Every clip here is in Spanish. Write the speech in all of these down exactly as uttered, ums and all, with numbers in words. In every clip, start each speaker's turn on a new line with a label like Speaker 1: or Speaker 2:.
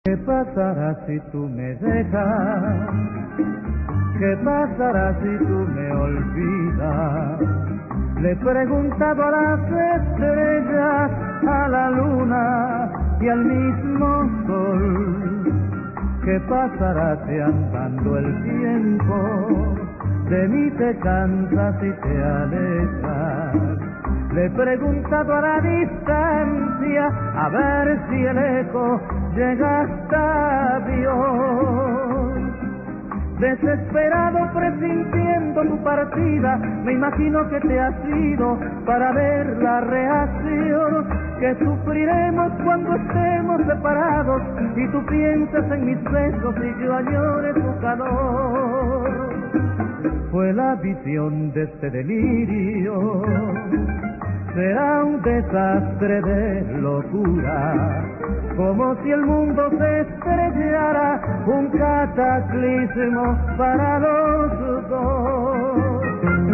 Speaker 1: ¿Qué pasará si tú me dejas? ¿Qué pasará si tú me olvidas? Le he preguntado a las estrellas, a la luna y al mismo sol. ¿Qué pasará si andando el tiempo de mí te cansas y te alejas? Le he preguntado a la distancia a ver si el eco llega hasta Dios. Desesperado presintiendo tu partida, me imagino que te has ido para ver la reacción que sufriremos cuando estemos separados y tú piensas en mis besos y yo añore tu calor. Fue la visión de este delirio, será un desastre de locura, como si el mundo se estrellara, un cataclismo para los dos.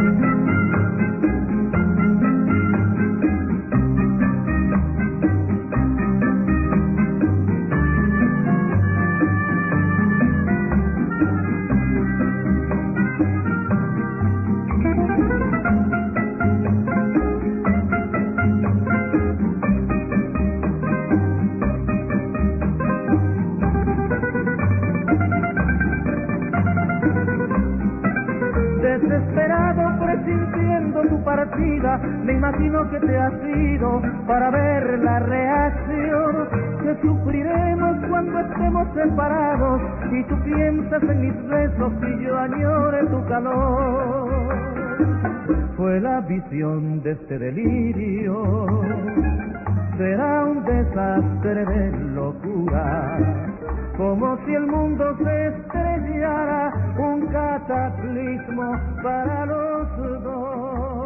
Speaker 1: Desesperado presintiendo tu partida, me imagino que te has ido para ver la reacción que sufriremos cuando estemos separados y tú piensas en mis besos y yo añore tu calor. Fue la visión de este delirio, será un desastre de locura, como si el mundo se estrellara, un cataclismo para los dos.